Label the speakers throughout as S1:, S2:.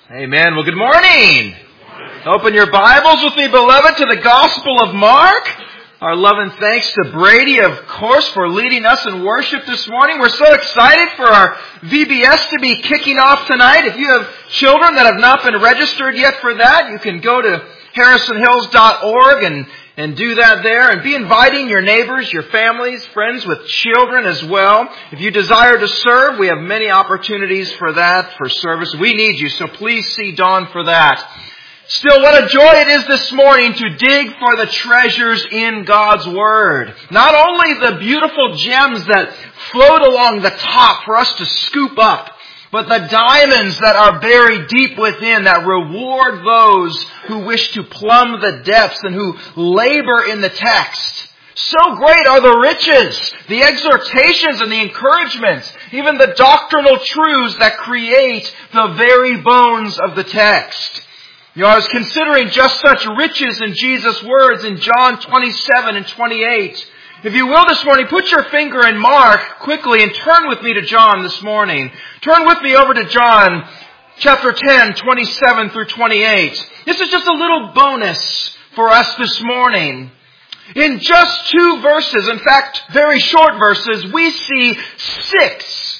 S1: Amen. Well, good morning. Open your Bibles with me, beloved, to the Gospel of Mark. Our love and thanks to Brady, of course, for leading us in worship this morning. We're so excited for our VBS to be kicking off tonight. If you have children that have not been registered yet for that, you can go to harrisonhills.org and do that there, and be inviting your neighbors, your families, friends with children as well. If you desire to serve, we have many opportunities for that, for service. We need you, so please see Dawn for that. Still, what a joy it is this morning to dig for the treasures in God's Word. Not only the beautiful gems that float along the top for us to scoop up, but the diamonds that are buried deep within that reward those who wish to plumb the depths and who labor in the text. So great are the riches, the exhortations and the encouragements, even the doctrinal truths that create the very bones of the text. I was considering just such riches in Jesus' words in John 27 and 28. If you will this morning, put your finger in Mark quickly and turn with me to John this morning. Turn with me over to John chapter 10, 27 through 28. This is just a little bonus for us this morning. In just 2 verses, in fact, very short verses, we see 6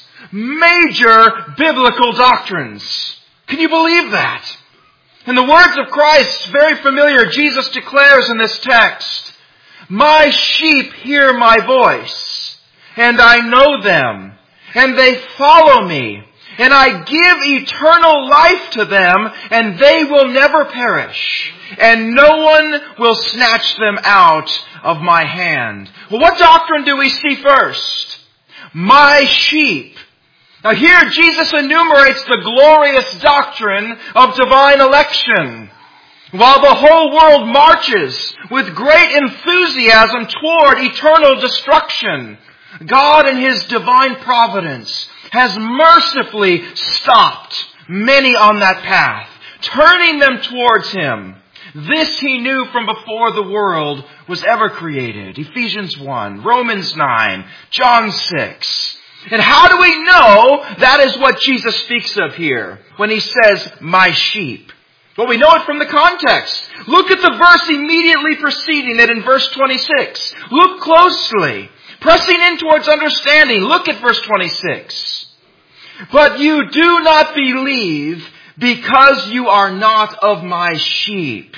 S1: major biblical doctrines. Can you believe that? In the words of Christ, very familiar, Jesus declares in this text, "My sheep hear my voice, and I know them, and they follow me, and I give eternal life to them, and they will never perish, and no one will snatch them out of my hand." Well, what doctrine do we see first? My sheep. Now here Jesus enumerates the glorious doctrine of divine election. While the whole world marches with great enthusiasm toward eternal destruction, God in His divine providence has mercifully stopped many on that path, turning them towards Him. This He knew from before the world was ever created. Ephesians 1, Romans 9, John 6. And how do we know that is what Jesus speaks of here when He says, "my sheep"? Well, we know it from the context. Look at the verse immediately preceding it in verse 26. Look closely. Pressing in towards understanding, look at verse 26. "But you do not believe because you are not of my sheep."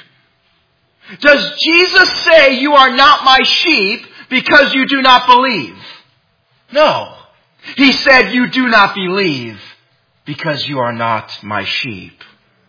S1: Does Jesus say you are not my sheep because you do not believe? No. He said you do not believe because you are not my sheep.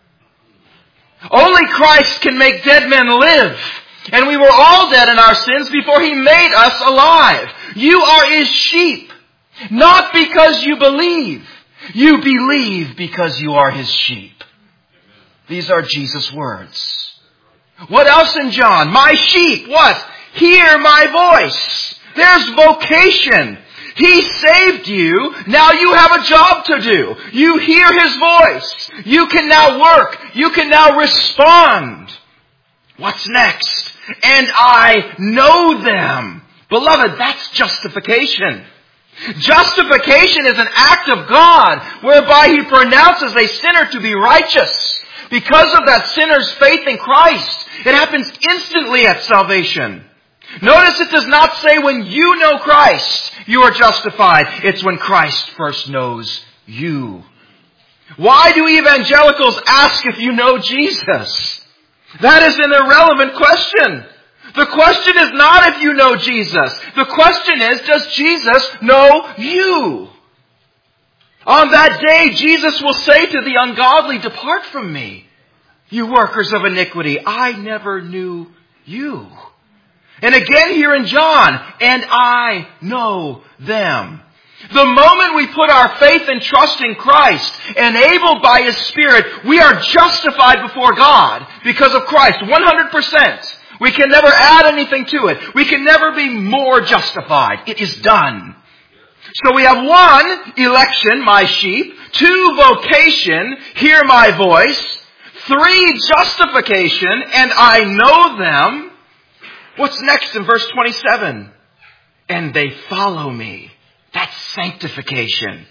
S1: Only Christ can make dead men live. And we were all dead in our sins before He made us alive. You are His sheep. Not because you believe. You believe because you are His sheep. These are Jesus' words. What else in John? My sheep, what? Hear my voice. There's vocation. He saved you. Now you have a job to do. You hear His voice. You can now work. You can now respond. What's next? "And I know them." Beloved, that's justification. Justification is an act of God whereby He pronounces a sinner to be righteous. Because of that sinner's faith in Christ, it happens instantly at salvation. Notice it does not say when you know Christ, you are justified. It's when Christ first knows you. Why do evangelicals ask if you know Jesus? That is an irrelevant question. The question is not if you know Jesus. The question is, does Jesus know you? On that day, Jesus will say to the ungodly, "Depart from me, you workers of iniquity. I never knew you." And again here in John, "and I know them." The moment we put our faith and trust in Christ, enabled by His Spirit, we are justified before God because of Christ, 100%. We can never add anything to it. We can never be more justified. It is done. So we have 1, election, my sheep. 2, vocation, hear my voice. 3, justification, and I know them. What's next in verse 27? "And they follow me." That's sanctification.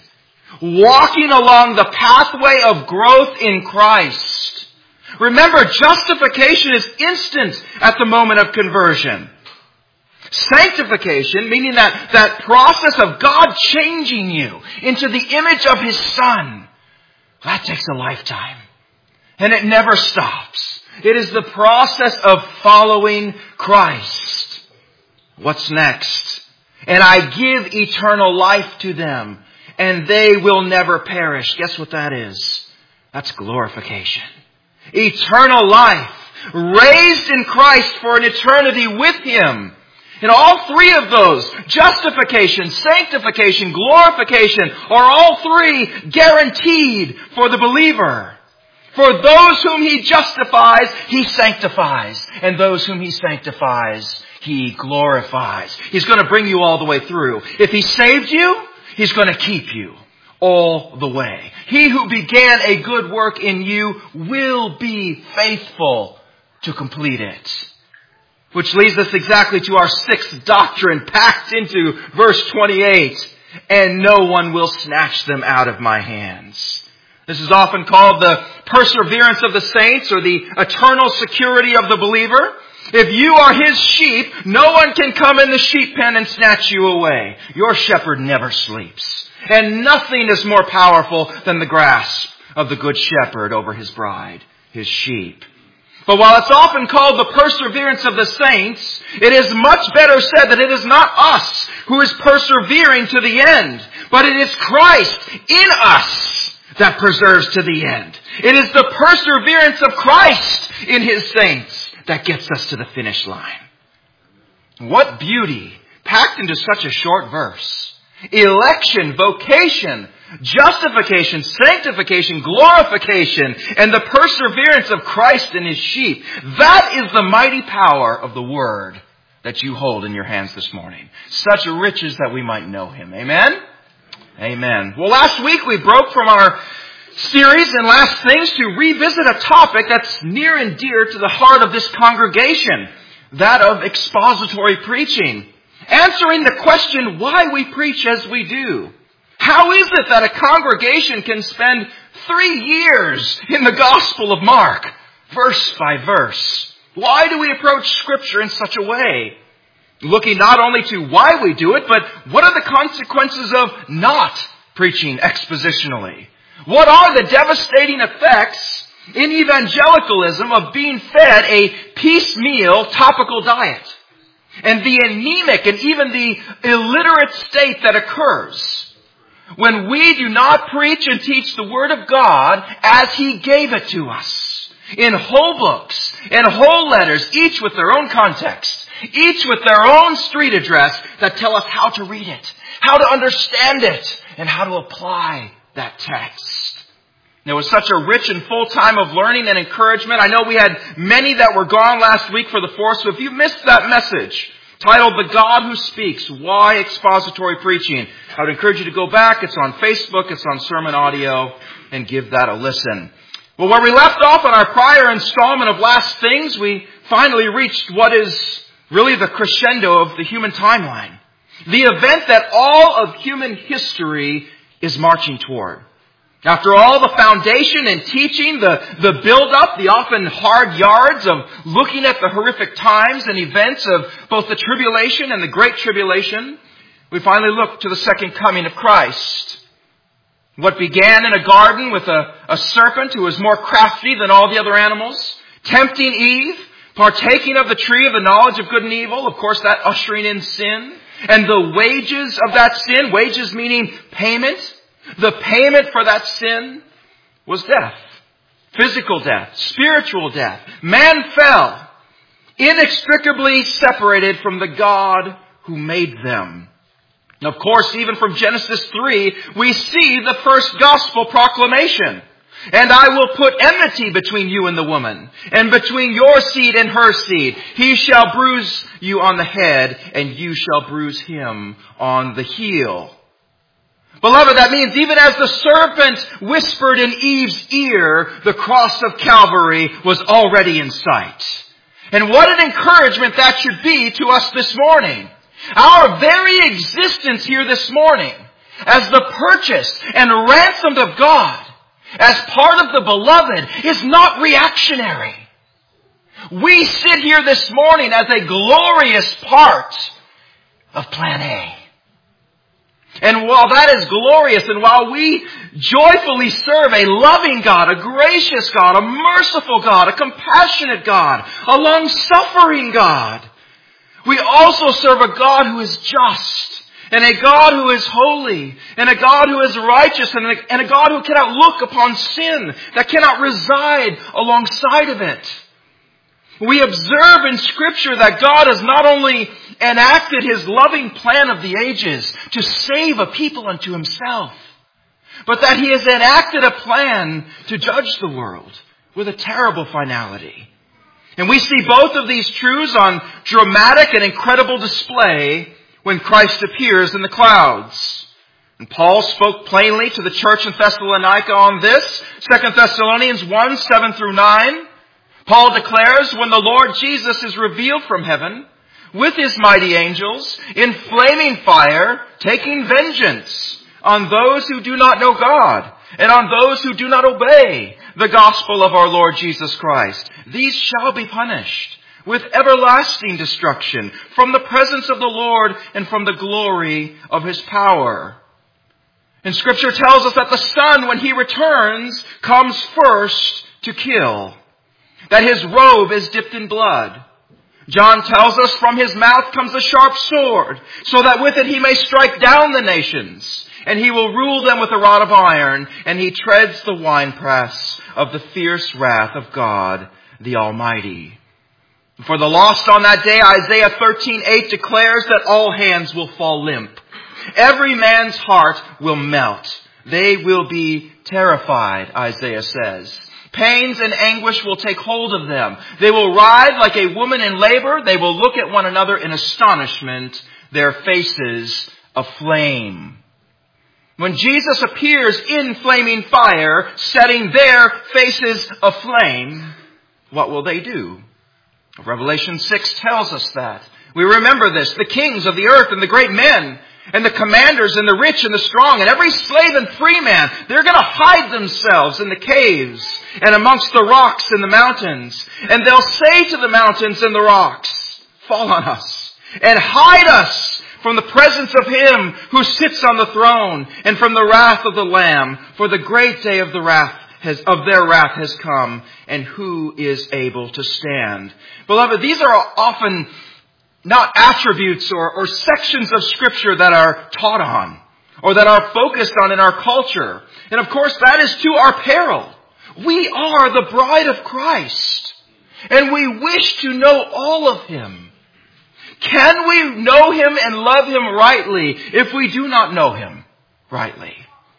S1: walking along the pathway of growth in Christ. Remember, justification is instant at the moment of conversion. Sanctification, meaning that process of God changing you into the image of His Son, that takes a lifetime. And it never stops. It is the process of following Christ. What's next? And I give eternal life to them, and they will never perish. Guess what that is? That's glorification. Eternal life, raised in Christ for an eternity with Him. And all three of those, justification, sanctification, glorification, are all three guaranteed for the believer. For those whom He justifies, He sanctifies. And those whom He sanctifies, He glorifies. He's going to bring you all the way through. If He saved you, He's going to keep you all the way. He who began a good work in you will be faithful to complete it. Which leads us exactly to our sixth doctrine packed into verse 28. And no one will snatch them out of my hands. This is often called the perseverance of the saints or the eternal security of the believer. If you are His sheep, no one can come in the sheep pen and snatch you away. Your shepherd never sleeps. And nothing is more powerful than the grasp of the good shepherd over his bride, his sheep. But while it's often called the perseverance of the saints, it is much better said that it is not us who is persevering to the end, but it is Christ in us that preserves to the end. It is the perseverance of Christ in His saints that gets us to the finish line. What beauty packed into such a short verse. Election, vocation, justification, sanctification, glorification, and the perseverance of Christ and His sheep. That is the mighty power of the Word that you hold in your hands this morning. Such riches that we might know Him. Amen? Amen. Well, last week we broke from our series in Last Things to revisit a topic that's near and dear to the heart of this congregation, that of expository preaching. Answering the question why we preach as we do. How is it that a congregation can spend 3 years in the Gospel of Mark, verse by verse? Why do we approach Scripture in such a way? Looking not only to why we do it, but what are the consequences of not preaching expositionally? What are the devastating effects in evangelicalism of being fed a piecemeal topical diet? And the anemic and even the illiterate state that occurs when we do not preach and teach the Word of God as He gave it to us. In whole books and whole letters, each with their own context, each with their own street address that tell us how to read it, how to understand it, and how to apply that text. It was such a rich and full time of learning and encouragement. I know we had many that were gone last week for the 4th, so if you missed that message, titled The God Who Speaks, Why Expository Preaching, I would encourage you to go back. It's on Facebook, it's on Sermon Audio, and give that a listen. Well, where we left off on our prior installment of Last Things, we finally reached what is really the crescendo of the human timeline. The event that all of human history is marching toward. After all the foundation and teaching, the build-up, the often hard yards of looking at the horrific times and events of both the tribulation and the great tribulation, we finally look to the second coming of Christ. What began in a garden with a serpent who was more crafty than all the other animals, tempting Eve, partaking of the tree of the knowledge of good and evil, of course that ushering in sin, and the wages of that sin, wages meaning payment, the payment for that sin was death. Physical death, spiritual death. Man fell, inextricably separated from the God who made them. And of course, even from Genesis 3, we see the first gospel proclamation. And I will put enmity between you and the woman, and between your seed and her seed. He shall bruise you on the head, and you shall bruise him on the heel. Beloved, that means even as the serpent whispered in Eve's ear, the cross of Calvary was already in sight. And what an encouragement that should be to us this morning. Our very existence here this morning as the purchased and ransomed of God, as part of the beloved, is not reactionary. We sit here this morning as a glorious part of Plan A. And while that is glorious, and while we joyfully serve a loving God, a gracious God, a merciful God, a compassionate God, a long-suffering God, we also serve a God who is just, and a God who is holy, and a God who is righteous, and a God who cannot look upon sin, that cannot reside alongside of it. We observe in Scripture that God has not only enacted His loving plan of the ages to save a people unto Himself, but that He has enacted a plan to judge the world with a terrible finality. And we see both of these truths on dramatic and incredible display when Christ appears in the clouds. And Paul spoke plainly to the church in Thessalonica on this, 2 Thessalonians 1, 7 through 9. Paul declares, when the Lord Jesus is revealed from heaven, with His mighty angels, in flaming fire, taking vengeance on those who do not know God, and on those who do not obey the gospel of our Lord Jesus Christ. These shall be punished with everlasting destruction from the presence of the Lord and from the glory of His power. And Scripture tells us that the Son, when He returns, comes first to kill, that His robe is dipped in blood. John tells us from His mouth comes a sharp sword, so that with it He may strike down the nations, and He will rule them with a rod of iron, and He treads the winepress of the fierce wrath of God the Almighty. For the lost on that day, Isaiah 13:8 declares that all hands will fall limp. Every man's heart will melt. They will be terrified, Isaiah says. Pains and anguish will take hold of them. They will writhe like a woman in labor. They will look at one another in astonishment, their faces aflame. When Jesus appears in flaming fire, setting their faces aflame, what will they do? Revelation 6 tells us that. We remember this. The kings of the earth and the great men and the commanders and the rich and the strong and every slave and free man, they're going to hide themselves in the caves and amongst the rocks in the mountains. And they'll say to the mountains and the rocks, fall on us and hide us from the presence of Him who sits on the throne and from the wrath of the Lamb. For the great day of their wrath has come, and who is able to stand? Beloved, these are often not attributes or sections of Scripture that are taught on or that are focused on in our culture. And of course, that is to our peril. We are the bride of Christ, and we wish to know all of Him. Can we know Him and love Him rightly if we do not know Him rightly?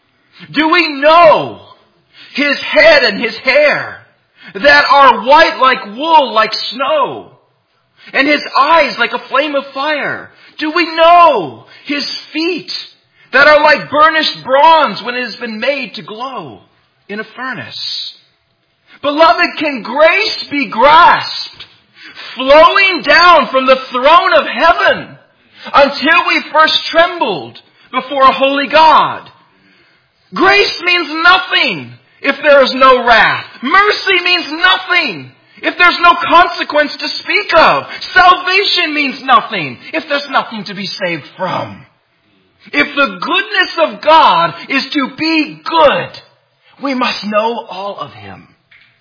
S1: Do we know His head and His hair that are white like wool, like snow, and His eyes like a flame of fire? Do we know His feet that are like burnished bronze when it has been made to glow in a furnace? Beloved, can grace be grasped, flowing down from the throne of heaven until we first trembled before a holy God? Grace means nothing if there is no wrath. Mercy means nothing if there's no consequence to speak of. Salvation means nothing if there's nothing to be saved from. If the goodness of God is to be good, we must know all of Him.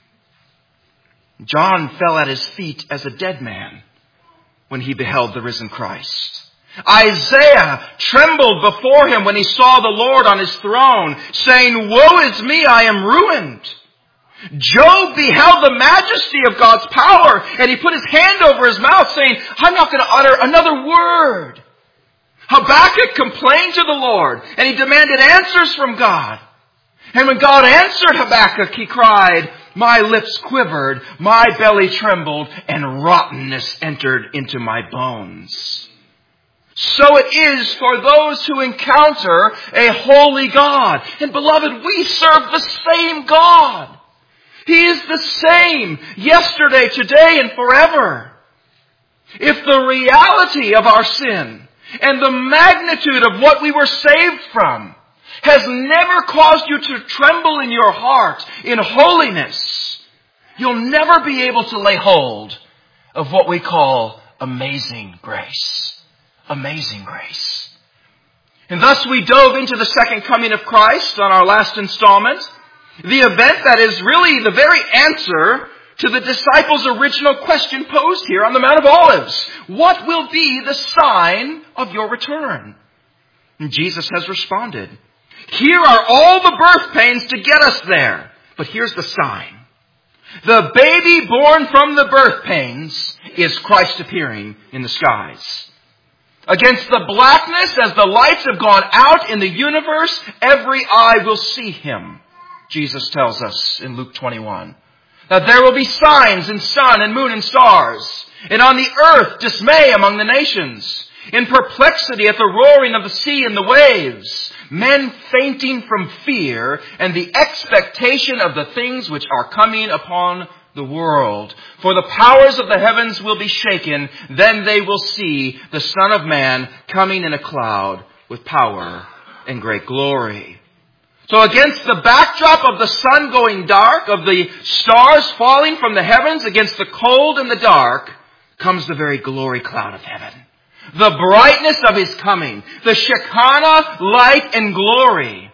S1: John fell at His feet as a dead man when he beheld the risen Christ. Isaiah trembled before Him when he saw the Lord on His throne, saying, woe is me, I am ruined. Job beheld the majesty of God's power, and he put his hand over his mouth, saying, I'm not going to utter another word. Habakkuk complained to the Lord, and he demanded answers from God. And when God answered Habakkuk, he cried, my lips quivered, my belly trembled, and rottenness entered into my bones. So it is for those who encounter a holy God. And beloved, we serve the same God. He is the same yesterday, today, and forever. If the reality of our sin and the magnitude of what we were saved from has never caused you to tremble in your heart in holiness, you'll never be able to lay hold of what we call amazing grace. Amazing grace. And thus we dove into the second coming of Christ on our last installment, the event that is really the very answer to the disciples' original question posed here on the Mount of Olives. What will be the sign of your return? And Jesus has responded. Here are all the birth pains to get us there. But here's the sign. The baby born from the birth pains is Christ appearing in the skies. Against the blackness, as the lights have gone out in the universe, every eye will see him, Jesus tells us in Luke 21. That there will be signs in sun and moon and stars, and on the earth dismay among the nations, in perplexity at the roaring of the sea and the waves, men fainting from fear and the expectation of the things which are coming upon the world. For the powers of the heavens will be shaken, then they will see the Son of Man coming in a cloud with power and great glory. So against the backdrop of the sun going dark, of the stars falling from the heavens, against the cold and the dark, comes the very glory cloud of heaven. The brightness of his coming, the Shekinah light and glory.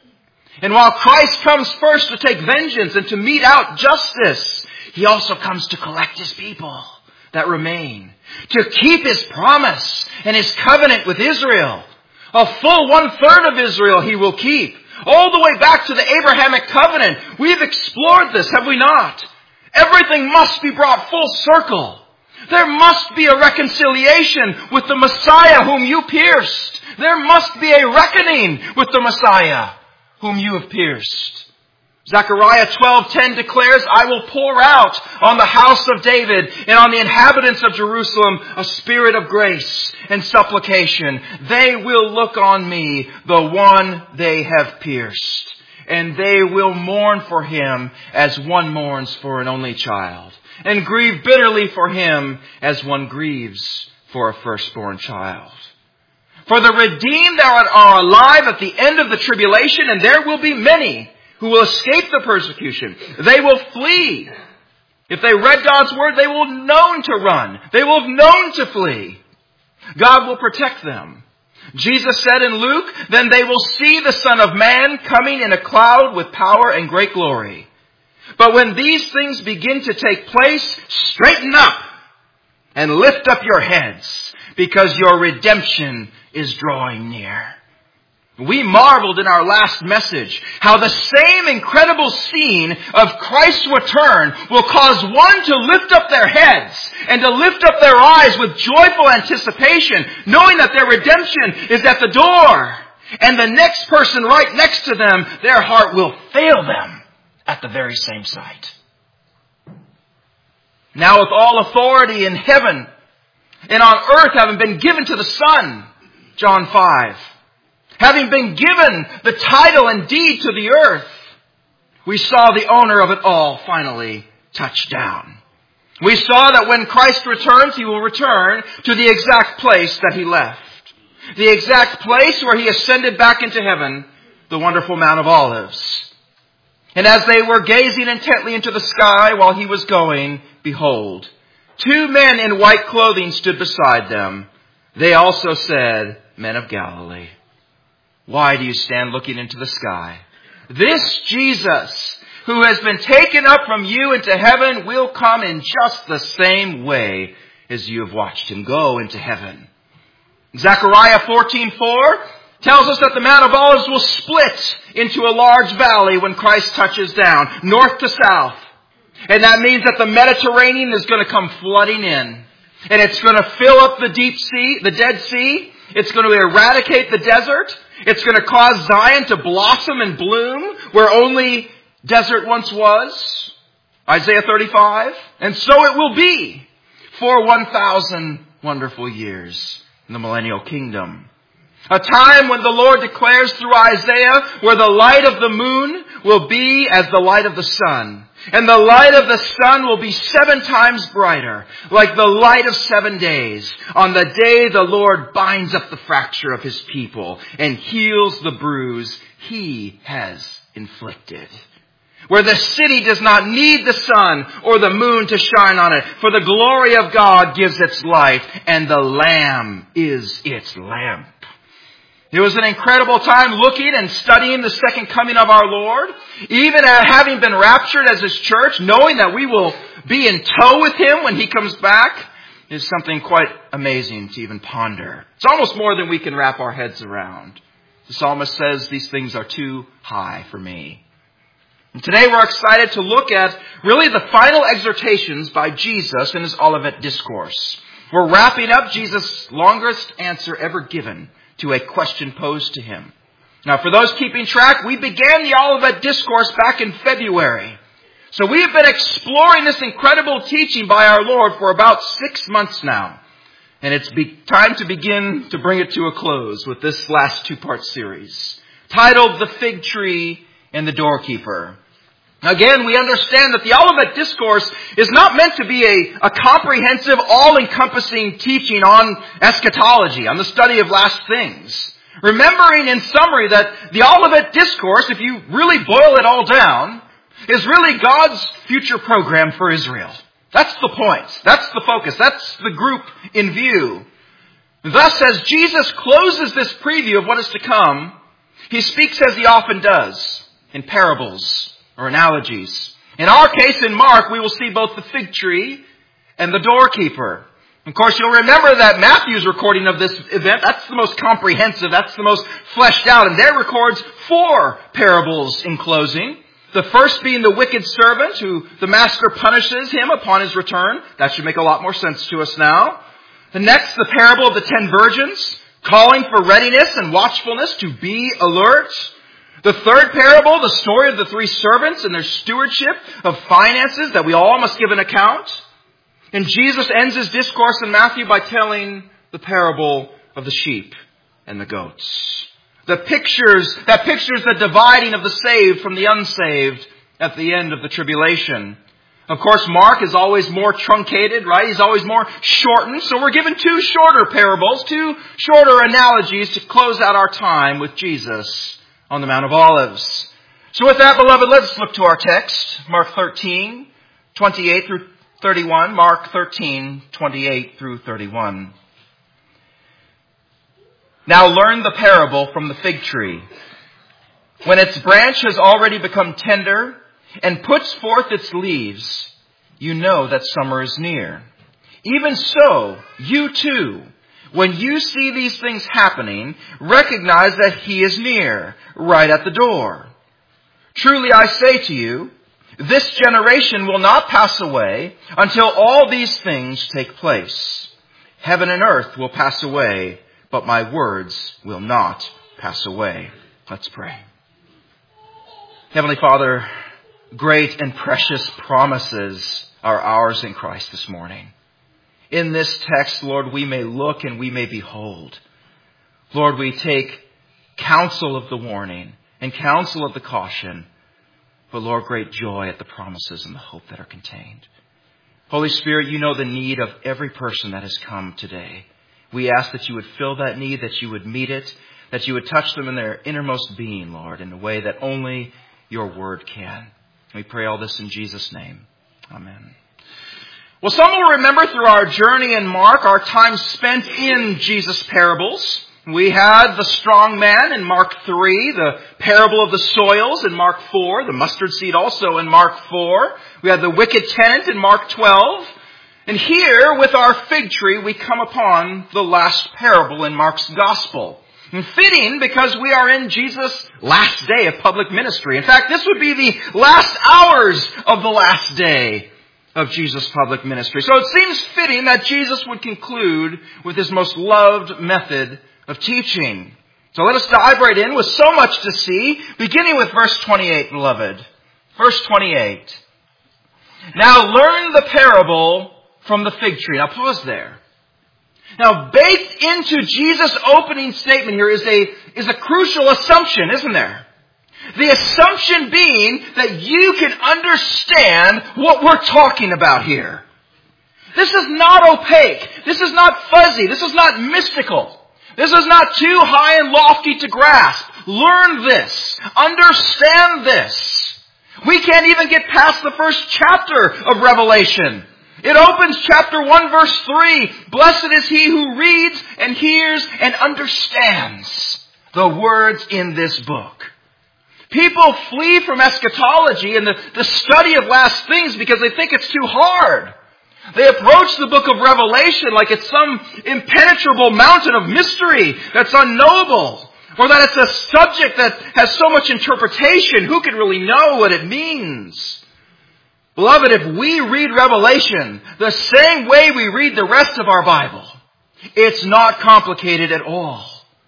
S1: And while Christ comes first to take vengeance and to mete out justice, he also comes to collect his people that remain, to keep his promise and his covenant with Israel. A full 1/3 of Israel he will keep. All the way back to the Abrahamic covenant. We've explored this, have we not? Everything must be brought full circle. There must be a reconciliation with the Messiah whom you pierced. There must be a reckoning with the Messiah whom you have pierced. Zechariah 12:10 declares, I will pour out on the house of David and on the inhabitants of Jerusalem a spirit of grace and supplication. They will look on me, the one they have pierced, and they will mourn for him as one mourns for an only child, and grieve bitterly for him as one grieves for a firstborn child. For the redeemed are alive at the end of the tribulation, and there will be many who will escape the persecution. They will flee. If they read God's word, they will have known to run. They will have known to flee. God will protect them. Jesus said in Luke, then they will see the Son of Man coming in a cloud with power and great glory. But when these things begin to take place, straighten up and lift up your heads, because your redemption is drawing near. We marveled in our last message how the same incredible scene of Christ's return will cause one to lift up their heads and to lift up their eyes with joyful anticipation, knowing that their redemption is at the door. And the next person right next to them, their heart will fail them at the very same sight. Now with all authority in heaven and on earth having been given to the Son, John 5, having been given the title and deed to the earth, we saw the owner of it all finally touch down. We saw that when Christ returns, he will return to the exact place that he left. The exact place where he ascended back into heaven, the wonderful Mount of Olives. And as they were gazing intently into the sky while he was going, behold, 2 men in white clothing stood beside them. They also said, Men of Galilee, why do you stand looking into the sky? This Jesus, who has been taken up from you into heaven, will come in just the same way as you have watched him go into heaven. Zechariah 14:4 tells us that the Mount of Olives will split into a large valley when Christ touches down, north to south. And that means that the Mediterranean is going to come flooding in. And it's going to fill up the deep sea, the Dead Sea. It's going to eradicate the desert. It's going to cause Zion to blossom and bloom where only desert once was. Isaiah 35. And so it will be for 1,000 wonderful years in the millennial kingdom. A time when the Lord declares through Isaiah where the light of the moon will be as the light of the sun, And the light of the sun will be 7 times brighter, like the light of 7 days, on the day the Lord binds up the fracture of His people and heals the bruise He has inflicted. Where the city does not need the sun or the moon to shine on it, for the glory of God gives its light, and the Lamb is its lamp. It was an incredible time looking and studying the second coming of our Lord. Even having been raptured as His church, knowing that we will be in tow with Him when He comes back, is something quite amazing to even ponder. It's almost more than we can wrap our heads around. The psalmist says, these things are too high for me. And today we're excited to look at really the final exhortations by Jesus in His Olivet Discourse. We're wrapping up Jesus' longest answer ever given to a question posed to Him. Now, for those keeping track, we began the Olivet Discourse back in February. So we have been exploring this incredible teaching by our Lord for about 6 months now. And it's time to begin to bring it to a close with this last 2-part series, titled The Fig Tree and the Doorkeeper. Again, we understand that the Olivet Discourse is not meant to be a comprehensive, all-encompassing teaching on eschatology, on the study of last things. Remembering in summary that the Olivet Discourse, if you really boil it all down, is really God's future program for Israel. That's the point. That's the focus. That's the group in view. Thus, as Jesus closes this preview of what is to come, He speaks as He often does, in parables or analogies. In our case, in Mark, we will see both the fig tree and the doorkeeper. Of course, you'll remember that Matthew's recording of this event, that's the most comprehensive, that's the most fleshed out, and there records 4 parables in closing. The first being the wicked servant who the master punishes him upon his return. That should make a lot more sense to us now. The next, the parable of the 10 virgins, calling for readiness and watchfulness to be alert. The third parable, the story of the 3 servants and their stewardship of finances that we all must give an account. And Jesus ends His discourse in Matthew by telling the parable of the sheep and the goats. That pictures the dividing of the saved from the unsaved at the end of the tribulation. Of course, Mark is always more truncated, right? He's always more shortened. So we're given 2 shorter parables, 2 shorter analogies to close out our time with Jesus on the Mount of Olives. So with that, beloved, let's look to our text, Mark 13, 28 through 31. Mark 13, 28 through 31. Now learn the parable from the fig tree. When its branch has already become tender and puts forth its leaves, you know that summer is near. Even so, you too, when you see these things happening, recognize that He is near, right at the door. Truly I say to you, this generation will not pass away until all these things take place. Heaven and earth will pass away, but my words will not pass away. Let's pray. Heavenly Father, great and precious promises are ours in Christ this morning. In this text, Lord, we may look and we may behold. Lord, we take counsel of the warning and counsel of the caution, but Lord, great joy at the promises and the hope that are contained. Holy Spirit, you know the need of every person that has come today. We ask that you would fill that need, that you would meet it, that you would touch them in their innermost being, Lord, in a way that only your word can. We pray all this in Jesus' name. Amen. Well, some will remember through our journey in Mark, our time spent in Jesus' parables. We had the strong man in Mark 3, the parable of the soils in Mark 4, the mustard seed also in Mark 4. We had the wicked tenant in Mark 12. And here, with our fig tree, we come upon the last parable in Mark's gospel. And fitting because we are in Jesus' last day of public ministry. In fact, this would be the last hours of the last day of Jesus' public ministry. So it seems fitting that Jesus would conclude with His most loved method of teaching. So let us dive right in with so much to see, beginning with verse 28, beloved. Verse 28. Now learn the parable from the fig tree. Now pause there. Now baked into Jesus' opening statement here is a crucial assumption, isn't there? The assumption being that you can understand what we're talking about here. This is not opaque. This is not fuzzy. This is not mystical. This is not too high and lofty to grasp. Learn this. Understand this. We can't even get past the first chapter of Revelation. It opens chapter 1 verse 3. Blessed is he who reads and hears and understands the words in this book. People flee from eschatology and the study of last things because they think it's too hard. They approach the book of Revelation like it's some impenetrable mountain of mystery that's unknowable, or that it's a subject that has so much interpretation. Who can really know what it means? Beloved, if we read Revelation the same way we read the rest of our Bible, it's not complicated at all.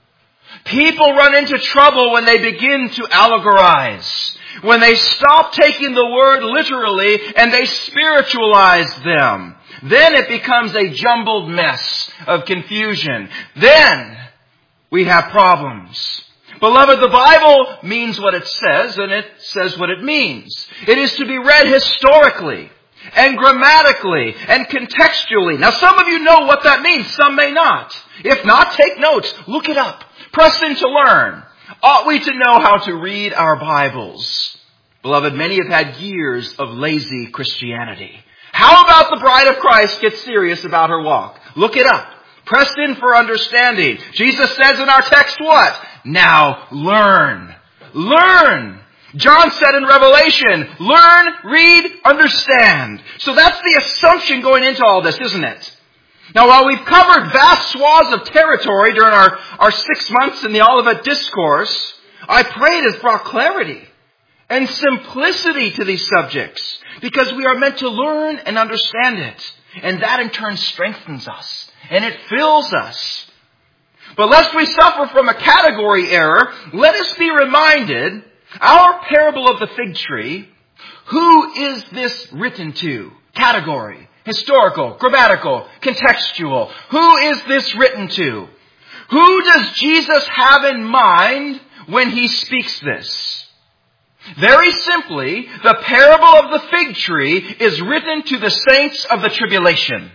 S1: People run into trouble when they begin to allegorize, when they stop taking the word literally and they spiritualize them. Then it becomes a jumbled mess of confusion. Then we have problems. Beloved, the Bible means what it says, and it says what it means. It is to be read historically and grammatically and contextually. Now, some of you know what that means. Some may not. If not, take notes. Look it up. Press in to learn. Ought we to know how to read our Bibles? Beloved, many have had years of lazy Christianity. How about the bride of Christ gets serious about her walk? Look it up. Press in for understanding. Jesus says in our text what? Now learn. Learn. John said in Revelation, learn, read, understand. So that's the assumption going into all this, isn't it? Now, while we've covered vast swaths of territory during our 6 months in the Olivet Discourse, I pray it has brought clarity and simplicity to these subjects, because we are meant to learn and understand it. And that in turn strengthens us, and it fills us. But lest we suffer from a category error, let us be reminded, our parable of the fig tree, who is this written to? Category. Historical, grammatical, contextual. Who is this written to? Who does Jesus have in mind when he speaks this? Very simply, the parable of the fig tree is written to the saints of the tribulation.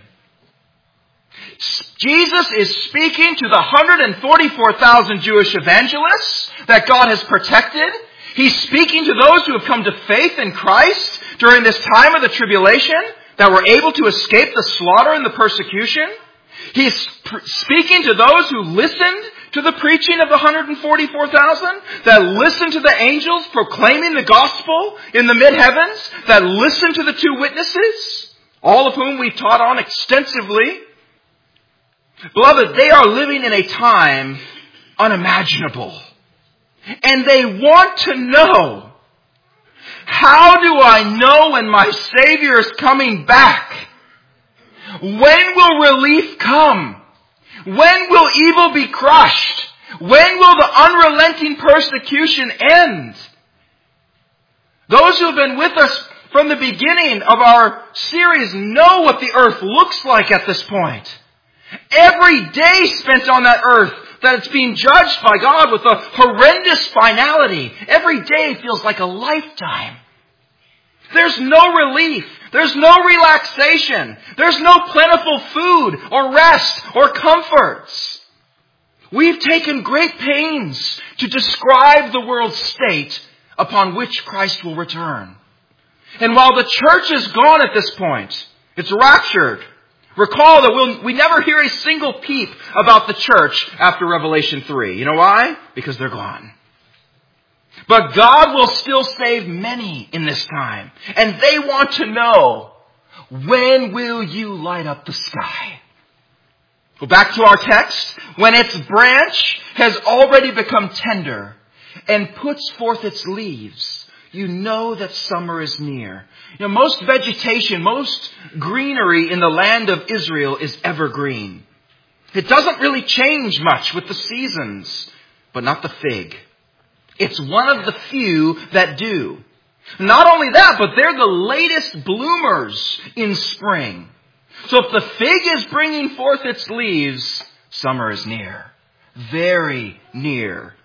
S1: Jesus is speaking to the 144,000 Jewish evangelists that God has protected. He's speaking to those who have come to faith in Christ during this time of the tribulation, that were able to escape the slaughter and the persecution. He's speaking to those who listened to the preaching of the 144,000, that listened to the angels proclaiming the gospel in the mid-heavens, that listened to the two witnesses, all of whom we've taught on extensively. Beloved, they are living in a time unimaginable. And they want to know, how do I know when my Savior is coming back? When will relief come? When will evil be crushed? When will the unrelenting persecution end? Those who have been with us from the beginning of our series know what the earth looks like at this point. Every day spent on that earth, that it's being judged by God with a horrendous finality. Every day feels like a lifetime. There's no relief. There's no relaxation. There's no plentiful food or rest or comforts. We've taken great pains to describe the world's state upon which Christ will return. And while the church is gone at this point, it's raptured. Recall that we never hear a single peep about the church after Revelation 3. You know why? Because they're gone. But God will still save many in this time. And they want to know, when will you light up the sky? Go back to our text. When its branch has already become tender and puts forth its leaves, you know that summer is near. You know, most vegetation, most greenery in the land of Israel is evergreen. It doesn't really change much with the seasons, but not the fig. It's one of the few that do. Not only that, but they're the latest bloomers in spring. So if the fig is bringing forth its leaves, summer is near. Very near.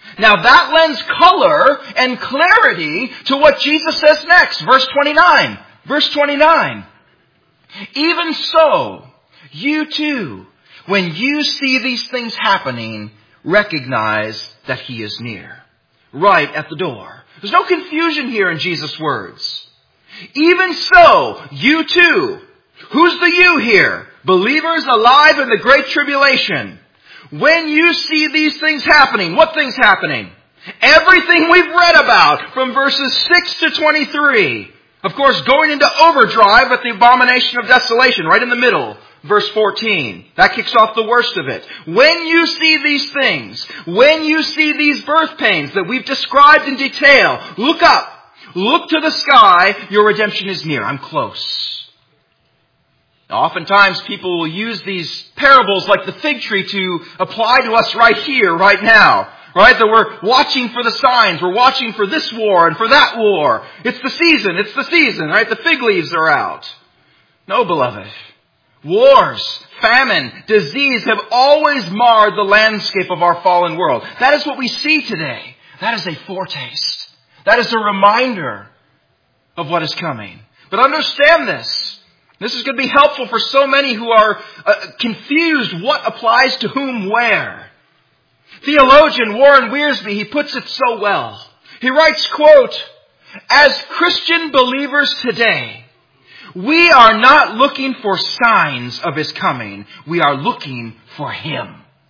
S1: Now that lends color and clarity to what Jesus says next. Verse 29. Verse 29. Even so, you too, when you see these things happening, recognize that He is near. Right at the door. There's no confusion here in Jesus' words. Even so, you too. Who's the you here? Believers alive in the Great Tribulation. When you see these things happening, what things happening? Everything we've read about from verses 6 to 23. Of course, going into overdrive at the abomination of desolation, right in the middle. Verse 14. That kicks off the worst of it. When you see these things, when you see these birth pains that we've described in detail, look up. Look to the sky. Your redemption is near. I'm close. Now, oftentimes people will use these parables like the fig tree to apply to us right here, right now. Right? That we're watching for the signs. We're watching for this war and for that war. It's the season. It's the season. Right? The fig leaves are out. No, beloved. Wars, famine, disease have always marred the landscape of our fallen world. That is what we see today. That is a foretaste. That is a reminder of what is coming. But understand this. This is going to be helpful for so many who are confused what applies to whom where. Theologian Warren Wiersbe, he puts it so well. He writes, quote, as Christian believers today, we are not looking for signs of His coming. We are looking for Him.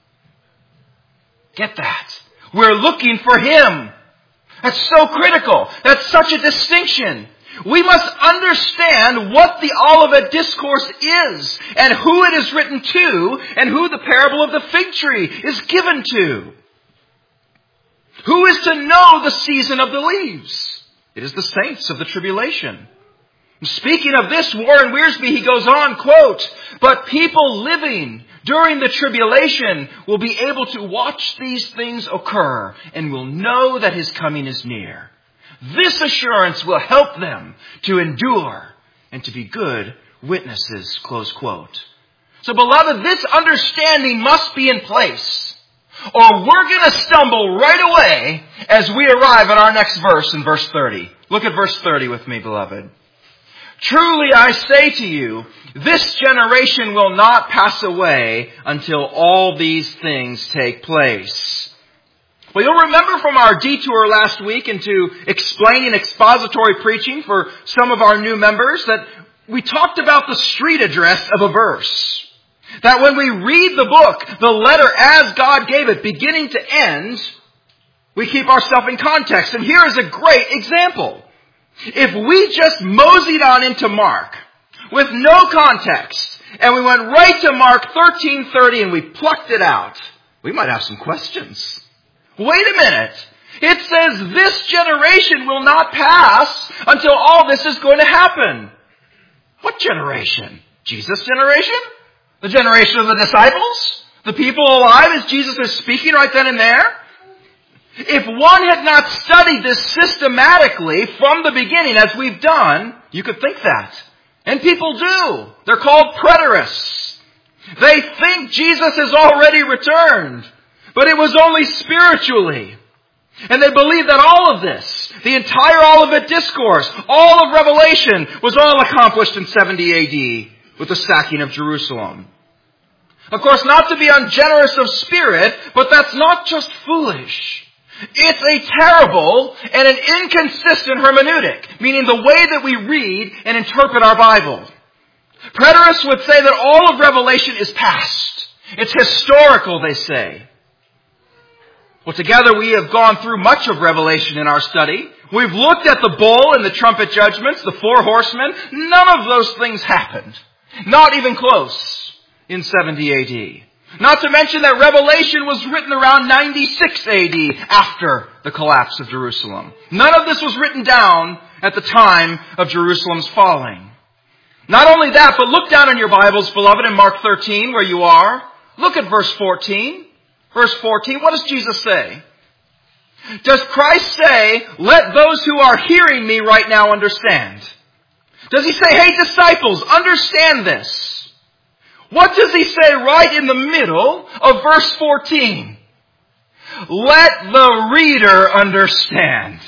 S1: Get that? We're looking for Him. That's so critical. That's such a distinction. We must understand what the Olivet Discourse is and who it is written to and who the parable of the fig tree is given to. Who is to know the season of the leaves? It is the saints of the tribulation. Speaking of this, Warren Wiersbe, he goes on, quote, but people living during the tribulation will be able to watch these things occur and will know that His coming is near. This assurance will help them to endure and to be good witnesses, close quote. So beloved, this understanding must be in place, or we're going to stumble right away as we arrive at our next verse in verse 30. Look at verse 30 with me, beloved. Truly I say to you, this generation will not pass away until all these things take place. Well, you'll remember from our detour last week into explaining expository preaching for some of our new members that we talked about the street address of a verse. That when we read the book, the letter as God gave it, beginning to end, we keep ourselves in context. And here is a great example. If we just moseyed on into Mark with no context, and we went right to Mark 13:30 and we plucked it out, we might have some questions. Wait a minute. It says this generation will not pass until all this is going to happen. What generation? Jesus' generation? The generation of the disciples? The people alive as Jesus is speaking right then and there? If one had not studied this systematically from the beginning as we've done, you could think that. And people do. They're called preterists. They think Jesus has already returned, but it was only spiritually. And they believe that all of this, the entire Olivet Discourse, all of Revelation, was all accomplished in 70 AD with the sacking of Jerusalem. Of course, not to be ungenerous of spirit, but that's not just foolish. It's a terrible and an inconsistent hermeneutic, meaning the way that we read and interpret our Bible. Preterists would say that all of Revelation is past. It's historical, they say. Well, together we have gone through much of Revelation in our study. We've looked at the bowl and the trumpet judgments, the four horsemen. None of those things happened. Not even close in 70 AD. Not to mention that Revelation was written around 96 AD after the collapse of Jerusalem. None of this was written down at the time of Jerusalem's falling. Not only that, but look down in your Bibles, beloved, in Mark 13 where you are. Look at verse 14. Verse 14, what does Jesus say? Does Christ say, let those who are hearing me right now understand? Does he say, hey disciples, understand this? What does he say right in the middle of verse 14? Let the reader understand.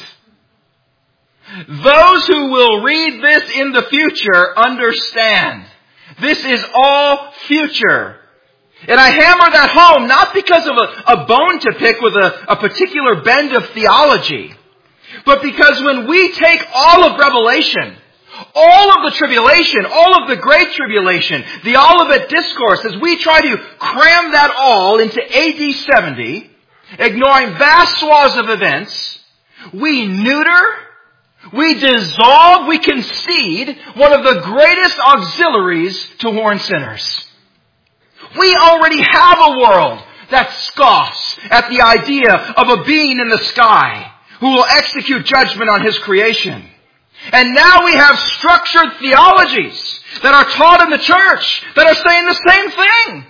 S1: Those who will read this in the future understand. This is all future. And I hammer that home not because of a bone to pick with a particular bend of theology, but because when we take all of Revelation, all of the tribulation, all of the great tribulation, the Olivet Discourse, as we try to cram that all into AD 70, ignoring vast swaths of events, we neuter, we dissolve, we concede one of the greatest auxiliaries to warn sinners. We already have a world that scoffs at the idea of a being in the sky who will execute judgment on His creation. And now we have structured theologies that are taught in the church that are saying the same thing.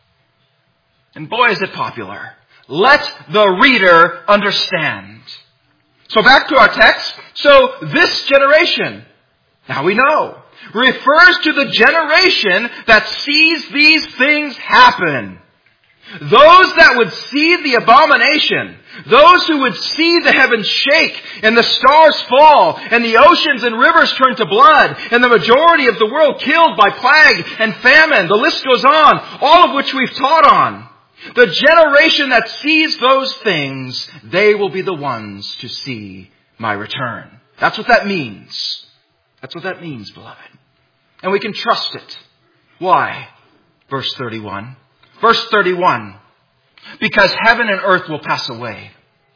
S1: And boy, is it popular. Let the reader understand. So back to our text. So this generation, now we know, refers to the generation that sees these things happen. Those that would see the abomination, those who would see the heavens shake and the stars fall and the oceans and rivers turn to blood and the majority of the world killed by plague and famine. The list goes on, all of which we've taught on. The generation that sees those things, they will be the ones to see my return. That's what that means. That's what that means, beloved. And we can trust it. Why? Verse 31. Verse 31. Because heaven and earth will pass away,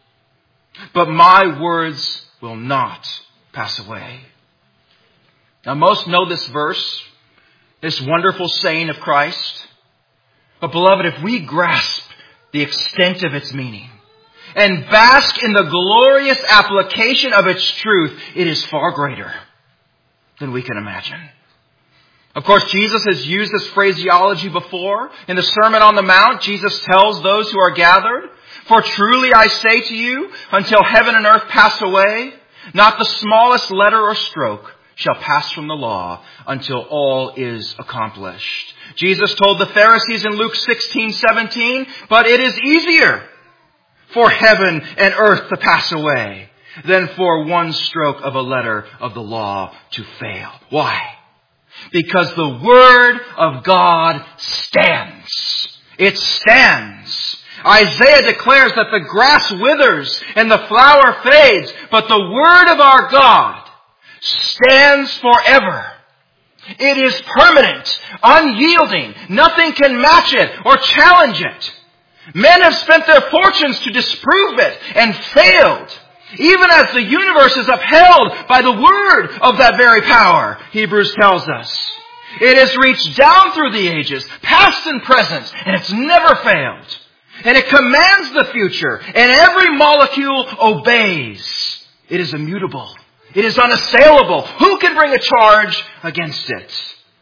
S1: but my words will not pass away. Now most know this verse, this wonderful saying of Christ. But beloved, if we grasp the extent of its meaning and bask in the glorious application of its truth, it is far greater than we can imagine. Of course, Jesus has used this phraseology before. In the Sermon on the Mount, Jesus tells those who are gathered, "For truly I say to you, until heaven and earth pass away, not the smallest letter or stroke shall pass from the law until all is accomplished." Jesus told the Pharisees in Luke 16:17, "But it is easier for heaven and earth to pass away than for one stroke of a letter of the law to fail." Why? Because the Word of God stands. It stands. Isaiah declares that the grass withers and the flower fades, but the Word of our God stands forever. It is permanent, unyielding. Nothing can match it or challenge it. Men have spent their fortunes to disprove it and failed. Even as the universe is upheld by the word of that very power, Hebrews tells us. It has reached down through the ages, past and present, and it's never failed. And it commands the future, and every molecule obeys. It is immutable. It is unassailable. Who can bring a charge against it?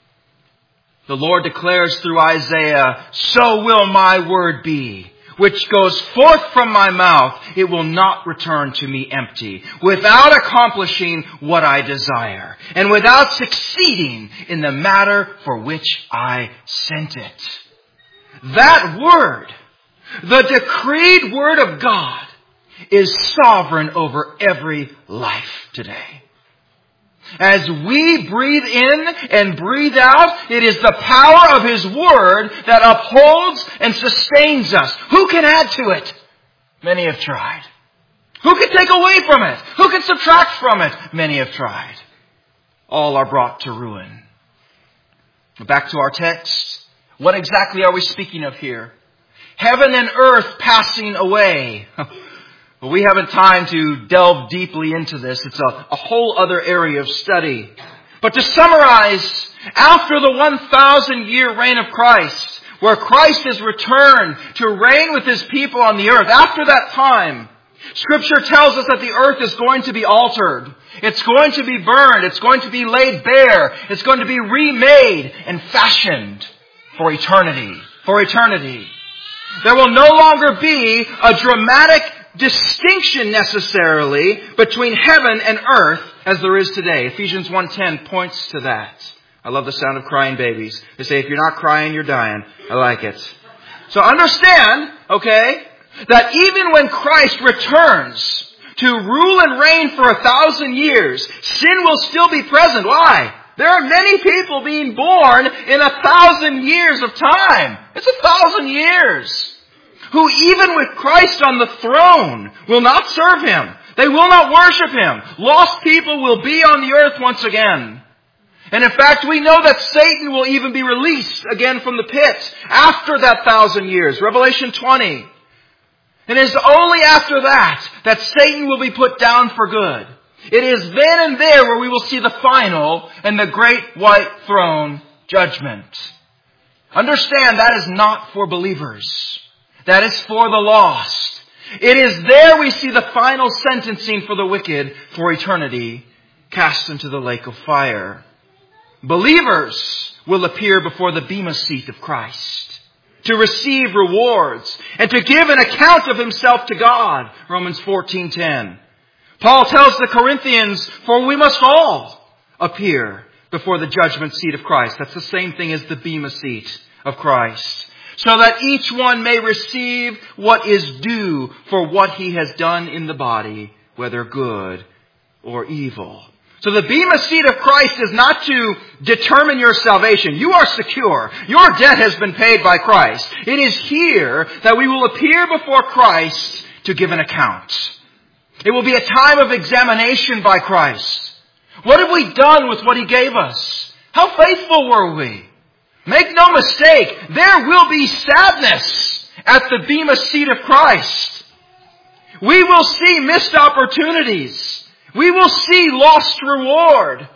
S1: The Lord declares through Isaiah, "So will my word be, which goes forth from my mouth. It will not return to me empty, without accomplishing what I desire, and without succeeding in the matter for which I sent it." That word, the decreed word of God, is sovereign over every life today. As we breathe in and breathe out, it is the power of His Word that upholds and sustains us. Who can add to it? Many have tried. Who can take away from it? Who can subtract from it? Many have tried. All are brought to ruin. Back to our text. What exactly are we speaking of here? Heaven and earth passing away. But we haven't time to delve deeply into this. It's a whole other area of study. But to summarize, after the 1,000-year reign of Christ, where Christ is returned to reign with His people on the earth, after that time, Scripture tells us that the earth is going to be altered. It's going to be burned. It's going to be laid bare. It's going to be remade and fashioned for eternity. For eternity. There will no longer be a dramatic distinction necessarily between heaven and earth as there is today. Ephesians 1:10 points to that. I love the sound of crying babies. They say, if you're not crying, you're dying. I like it. So understand, okay, that even when Christ returns to rule and reign for 1,000 years, sin will still be present. Why? There are many people being born in 1,000 years of time. It's 1,000 years. Who even with Christ on the throne will not serve Him. They will not worship Him. Lost people will be on the earth once again. And in fact, we know that Satan will even be released again from the pit after that 1,000 years. Revelation 20. And it is only after that Satan will be put down for good. It is then and there where we will see the final and the great white throne judgment. Understand, that is not for believers. That is for the lost. It is there we see the final sentencing for the wicked for eternity, cast into the lake of fire. Believers will appear before the bema seat of Christ to receive rewards and to give an account of himself to God. Romans 14:10. Paul tells the Corinthians, for we must all appear before the judgment seat of Christ. That's the same thing as the bema seat of Christ. So that each one may receive what is due for what he has done in the body, whether good or evil. So the bema seat of Christ is not to determine your salvation. You are secure. Your debt has been paid by Christ. It is here that we will appear before Christ to give an account. It will be a time of examination by Christ. What have we done with what He gave us? How faithful were we? Make no mistake, there will be sadness at the bema seat of Christ. We will see missed opportunities. We will see lost reward.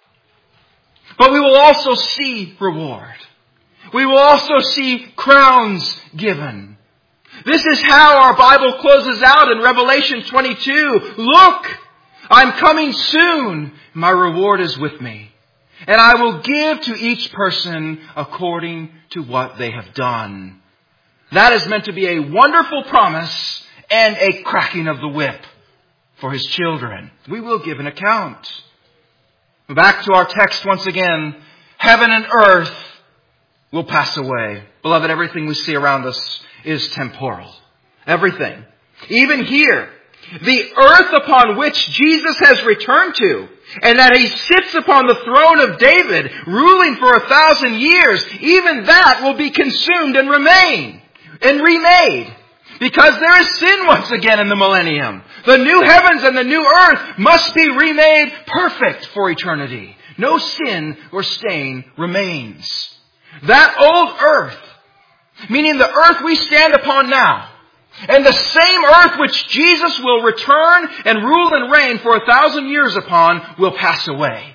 S1: But we will also see reward. We will also see crowns given. This is how our Bible closes out in Revelation 22. Look, I'm coming soon. My reward is with me. And I will give to each person according to what they have done. That is meant to be a wonderful promise and a cracking of the whip for His children. We will give an account. Back to our text once again. Heaven and earth will pass away. Beloved, everything we see around us is temporal. Everything. Even here, the earth upon which Jesus has returned to, and that He sits upon the throne of David, ruling for 1,000 years, even that will be consumed and remain and remade. Because there is sin once again in the millennium. The new heavens and the new earth must be remade perfect for eternity. No sin or stain remains. That old earth, meaning the earth we stand upon now, and the same earth which Jesus will return and rule and reign for 1,000 years upon, will pass away.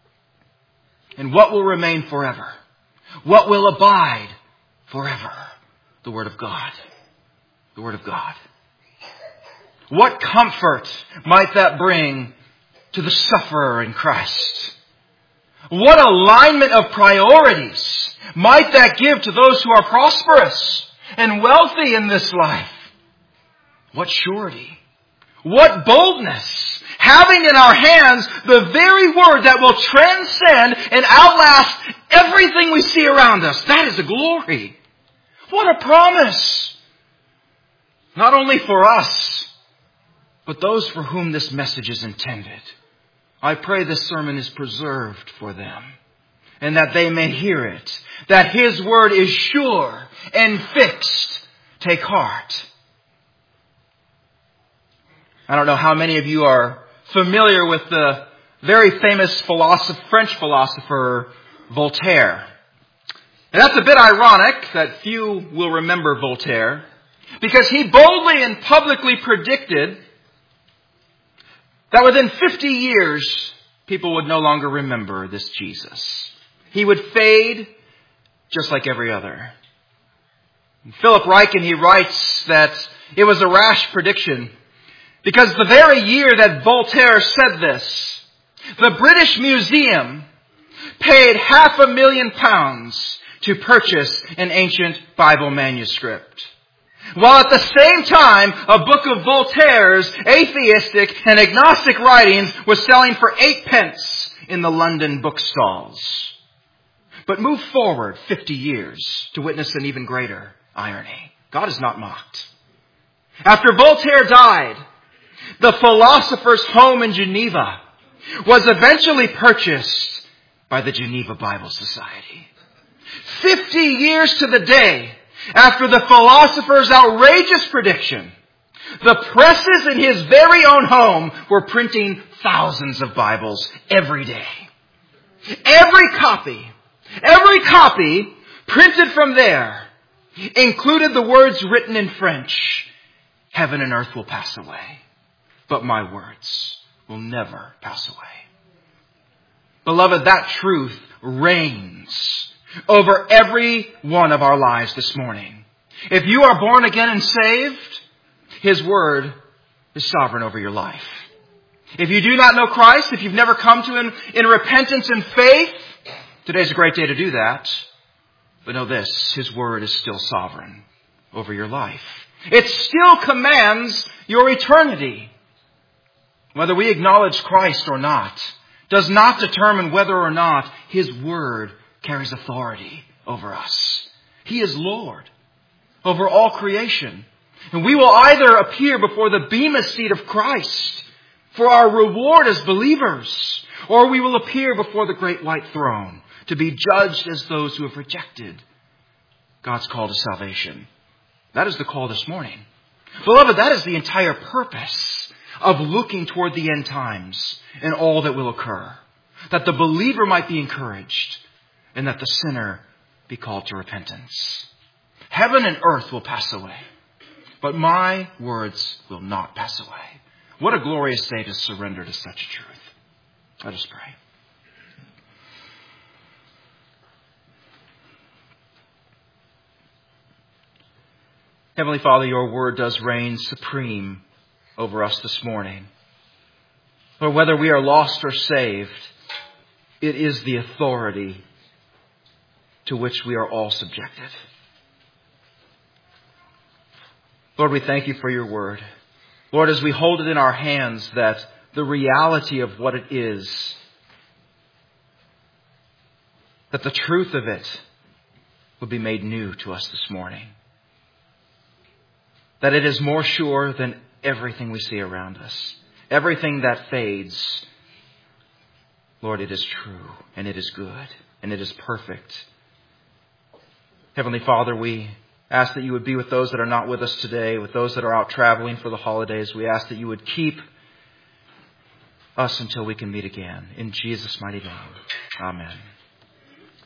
S1: And what will remain forever? What will abide forever? The Word of God. The Word of God. What comfort might that bring to the sufferer in Christ? What alignment of priorities might that give to those who are prosperous and wealthy in this life? What surety, what boldness, having in our hands the very Word that will transcend and outlast everything we see around us. That is a glory. What a promise. Not only for us, but those for whom this message is intended. I pray this sermon is preserved for them, and that they may hear it, that His Word is sure and fixed. Take heart. I don't know how many of you are familiar with the very famous French philosopher Voltaire. And that's a bit ironic that few will remember Voltaire, because he boldly and publicly predicted that within 50 years, people would no longer remember this Jesus. He would fade just like every other. Philip Ryken, he writes that it was a rash prediction, because the very year that Voltaire said this, the British Museum paid £500,000 to purchase an ancient Bible manuscript. While at the same time, a book of Voltaire's atheistic and agnostic writings was selling for 8 pence in the London bookstalls. But move forward 50 years to witness an even greater irony. God is not mocked. After Voltaire died, the philosopher's home in Geneva was eventually purchased by the Geneva Bible Society. 50 years to the day after the philosopher's outrageous prediction, the presses in his very own home were printing thousands of Bibles every day. Every copy printed from there included the words written in French, "Heaven and earth will pass away, but my words will never pass away." Beloved, that truth reigns over every one of our lives this morning. If you are born again and saved, His Word is sovereign over your life. If you do not know Christ, if you've never come to Him in repentance and faith, today's a great day to do that. But know this, His Word is still sovereign over your life. It still commands your eternity. Whether we acknowledge Christ or not does not determine whether or not His Word carries authority over us. He is Lord over all creation. And we will either appear before the bema seat of Christ for our reward as believers, or we will appear before the great white throne to be judged as those who have rejected God's call to salvation. That is the call this morning. Beloved, that is the entire purpose of looking toward the end times and all that will occur. That the believer might be encouraged and that the sinner be called to repentance. Heaven and earth will pass away, but my words will not pass away. What a glorious day to surrender to such a truth. Let us pray. Heavenly Father, your word does reign supreme over us this morning. Lord, whether we are lost or saved, it is the authority to which we are all subjected. Lord, we thank you for your word. Lord, as we hold it in our hands, that the reality of what it is, that the truth of it would be made new to us this morning. That it is more sure than everything we see around us. Everything that fades, Lord, it is true, and it is good, and it is perfect. Heavenly Father, we ask that you would be with those that are not with us today, with those that are out traveling for the holidays. We ask that you would keep us until we can meet again. In Jesus' mighty name, amen.